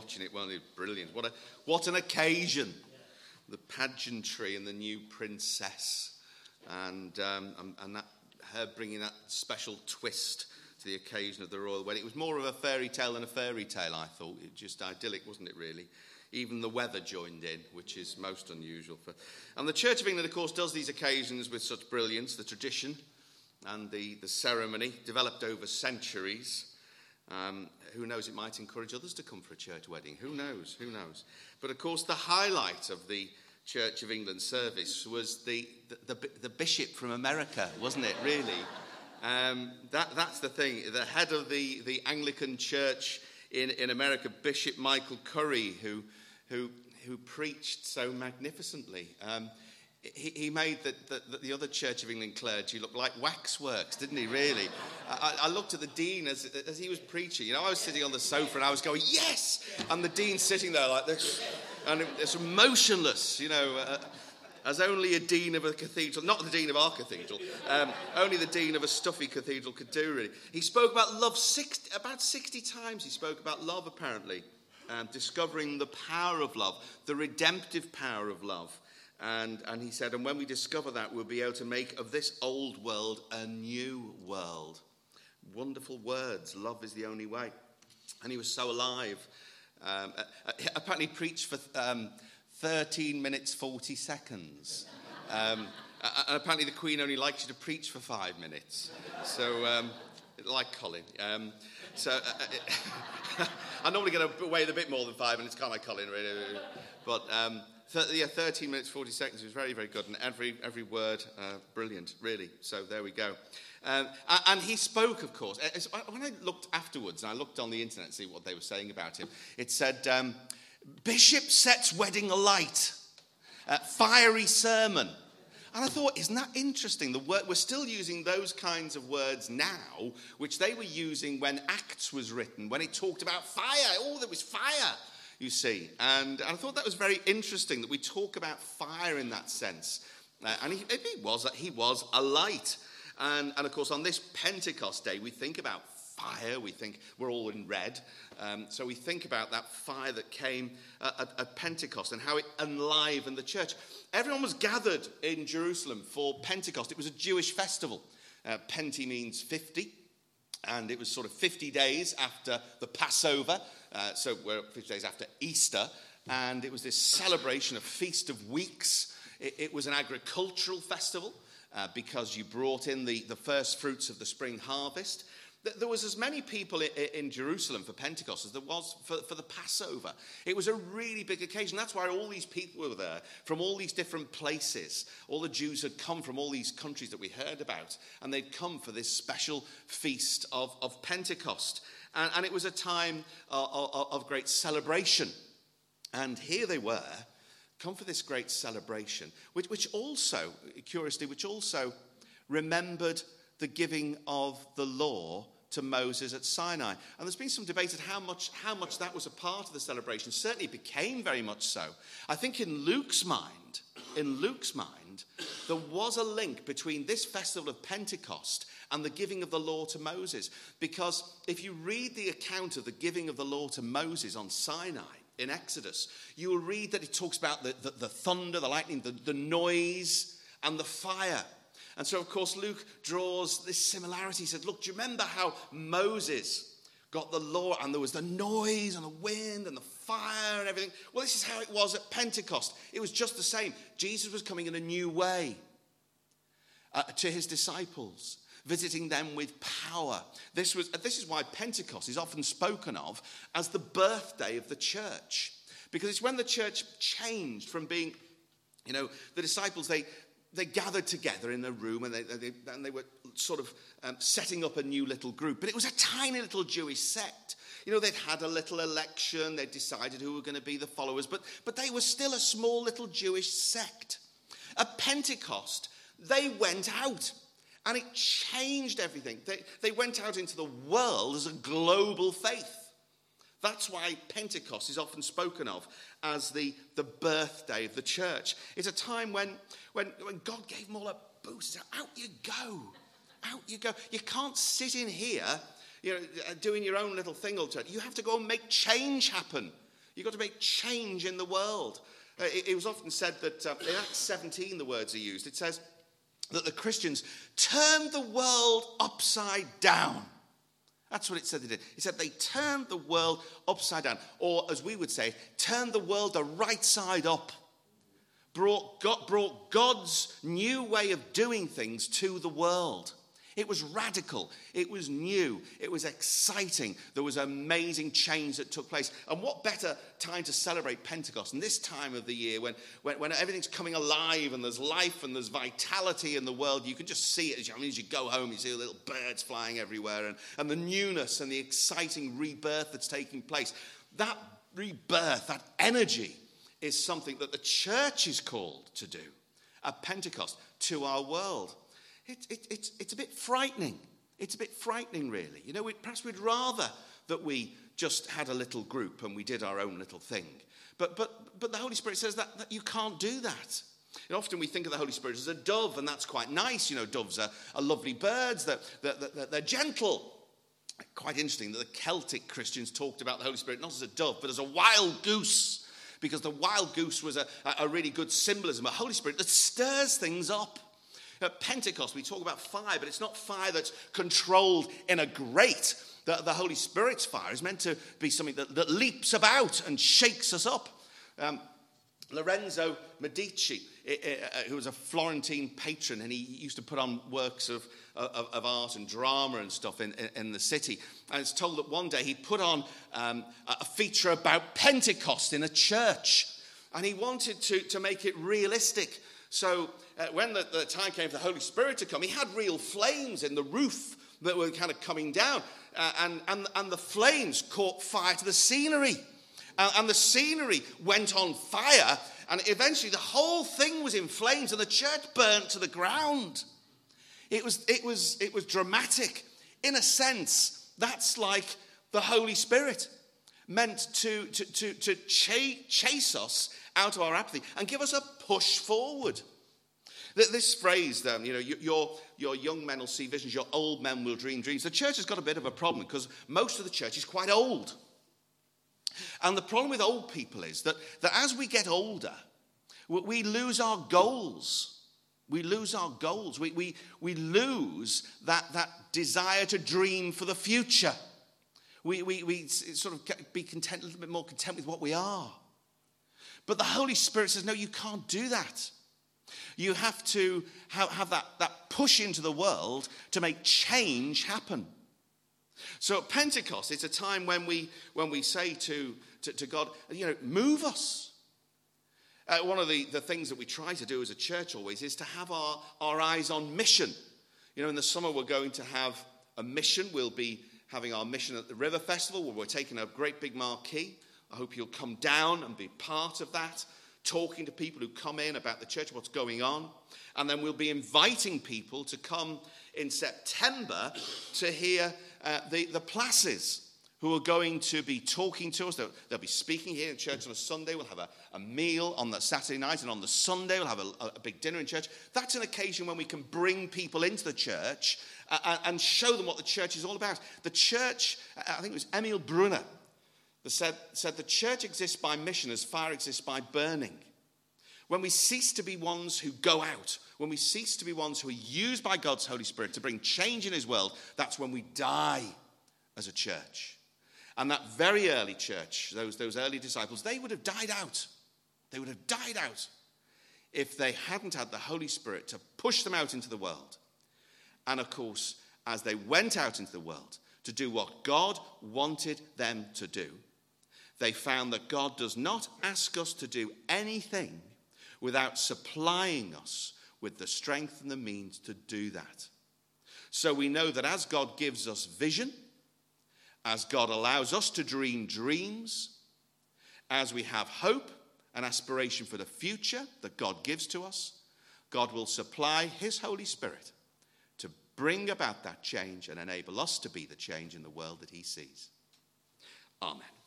watching it, wasn't it? Brilliant. What an occasion. The pageantry and the new princess. And that her bringing that special twist to the occasion of the royal wedding. It was more of a fairy tale than a fairy tale, I thought. It was just idyllic, wasn't it, really? Even the weather joined in, which is most unusual. And the Church of England, of course, does these occasions with such brilliance. The tradition and the ceremony developed over centuries. Who knows, it might encourage others to come for a church wedding. Who knows? But, of course, the highlight of the Church of England service was the bishop from America, wasn't it, really? That's the thing. The head of the Anglican Church in America, Bishop Michael Curry, who preached so magnificently. He made the other Church of England clergy look like waxworks, didn't he, really? I looked at the dean as he was preaching. I was sitting on the sofa and I was going, yes! And the dean's sitting there like this, and it's motionless, as only a dean of a cathedral, not the dean of our cathedral, only the dean of a stuffy cathedral could do, really. He spoke about love about 60 times. He spoke about love, apparently, discovering the power of love, the redemptive power of love. And he said, and when we discover that, we'll be able to make of this old world a new world. Wonderful words. Love is the only way. And he was so alive. Apparently he preached for 13 minutes, 40 seconds. And apparently the Queen only likes you to preach for 5 minutes. So, like Colin. I normally get away with a bit more than 5 minutes, can't I, Colin? Really? But 13 minutes, 40 seconds was very, very good. And every word, brilliant, really. So there we go. And he spoke, of course. When I looked afterwards, and I looked on the internet to see what they were saying about him, it said, Bishop sets wedding alight. Fiery sermon. And I thought, isn't that interesting? We're still using those kinds of words now, which they were using when Acts was written, when it talked about fire. Oh, there was fire, you see. And I thought that was very interesting that we talk about fire in that sense. And he was a light. And of course, on this Pentecost day, we think about fire. We think we're all in red. So we think about that fire that came at Pentecost and how it enlivened the church. Everyone was gathered in Jerusalem for Pentecost. It was a Jewish festival. Penti means 50. And it was sort of 50 days after the Passover. So we're 50 days after Easter. And it was this celebration, a feast of weeks. It was an agricultural festival because you brought in the first fruits of the spring harvest. There was as many people in Jerusalem for Pentecost as there was for the Passover. It was a really big occasion. That's why all these people were there from all these different places. All the Jews had come from all these countries that we heard about, and they'd come for this special feast of Pentecost. And it was a time of great celebration. And here they were, come for this great celebration, which also, curiously, remembered the giving of the law to Moses at Sinai. And there's been some debate at how much that was a part of the celebration. Certainly it became very much so. I think in Luke's mind, there was a link between this festival of Pentecost and the giving of the law to Moses. Because if you read the account of the giving of the law to Moses on Sinai in Exodus, you will read that it talks about the thunder, the lightning, the noise, and the fire. And so, of course, Luke draws this similarity. He said, look, do you remember how Moses got the law and there was the noise and the wind and the fire and everything? Well, this is how it was at Pentecost. It was just the same. Jesus was coming in a new way to his disciples, visiting them with power. This is why Pentecost is often spoken of as the birthday of the church. Because it's when the church changed from being, the disciples, they gathered together in a room and they were sort of setting up a new little group. But it was a tiny little Jewish sect. They'd had a little election. They'd decided who were going to be the followers. But they were still a small little Jewish sect. At Pentecost, they went out. And it changed everything. They went out into the world as a global faith. That's why Pentecost is often spoken of as the birthday of the church. It's a time when God gave them all a boost. He said, out you go. Out you go. You can't sit in here, doing your own little thing all the time. You have to go and make change happen. You've got to make change in the world. It was often said that in Acts 17 the words are used. It says that the Christians turned the world upside down. That's what it said they did. It said they turned the world upside down. Or as we would say, turned the world the right side up. Brought God's new way of doing things to the world. It was radical. It was new. It was exciting. There was amazing change that took place. And what better time to celebrate Pentecost than this time of the year when everything's coming alive and there's life and there's vitality in the world. You can just see it. As you go home, you see little birds flying everywhere and the newness and the exciting rebirth that's taking place. That rebirth, that energy is something that the church is called to do at Pentecost to our world. It's a bit frightening. It's a bit frightening, really. Perhaps we'd rather that we just had a little group and we did our own little thing. But the Holy Spirit says that you can't do that. Often we think of the Holy Spirit as a dove, and that's quite nice. Doves are lovely birds. They're gentle. Quite interesting that the Celtic Christians talked about the Holy Spirit not as a dove, but as a wild goose, because the wild goose was a really good symbolism, a Holy Spirit that stirs things up. At Pentecost, we talk about fire, but it's not fire that's controlled in a grate. The Holy Spirit's fire is meant to be something that leaps about and shakes us up. Lorenzo Medici, who was a Florentine patron, and he used to put on works of art and drama and stuff in the city. And it's told that one day he put on a feature about Pentecost in a church. And he wanted to make it realistic. So when the time came for the Holy Spirit to come, he had real flames in the roof that were kind of coming down. And the flames caught fire to the scenery. And the scenery went on fire. And eventually the whole thing was in flames and the church burnt to the ground. It was dramatic. In a sense, that's like the Holy Spirit, meant to chase us out of our apathy and give us a push forward. This phrase, your young men will see visions, your old men will dream dreams. The church has got a bit of a problem because most of the church is quite old. And the problem with old people is that as we get older, we lose our goals. We lose our goals. We lose that desire to dream for the future. We sort of be content, a little bit more content with what we are. But the Holy Spirit says, no, you can't do that. You have to have that push into the world to make change happen. So at Pentecost, it's a time when we say to God, move us. One of the things that we try to do as a church always is to have our eyes on mission. In the summer we're going to have a mission. We'll be having our mission at the River Festival, where we're taking a great big marquee. I hope you'll come down and be part of that, talking to people who come in about the church, what's going on. And then we'll be inviting people to come in September to hear the Plasses, who are going to be talking to us. They'll be speaking here in church on a Sunday. We'll have a meal on the Saturday night, and on the Sunday we'll have a big dinner in church. That's an occasion when we can bring people into the church and show them what the church is all about. The church, I think it was Emil Brunner, that said the church exists by mission as fire exists by burning. When we cease to be ones who go out, when we cease to be ones who are used by God's Holy Spirit to bring change in his world, that's when we die as a church. And that very early church, those early disciples, they would have died out. They would have died out if they hadn't had the Holy Spirit to push them out into the world. And of course, as they went out into the world to do what God wanted them to do, they found that God does not ask us to do anything without supplying us with the strength and the means to do that. So we know that as God gives us vision, as God allows us to dream dreams, as we have hope and aspiration for the future that God gives to us, God will supply his Holy Spirit to bring about that change and enable us to be the change in the world that he sees. Amen.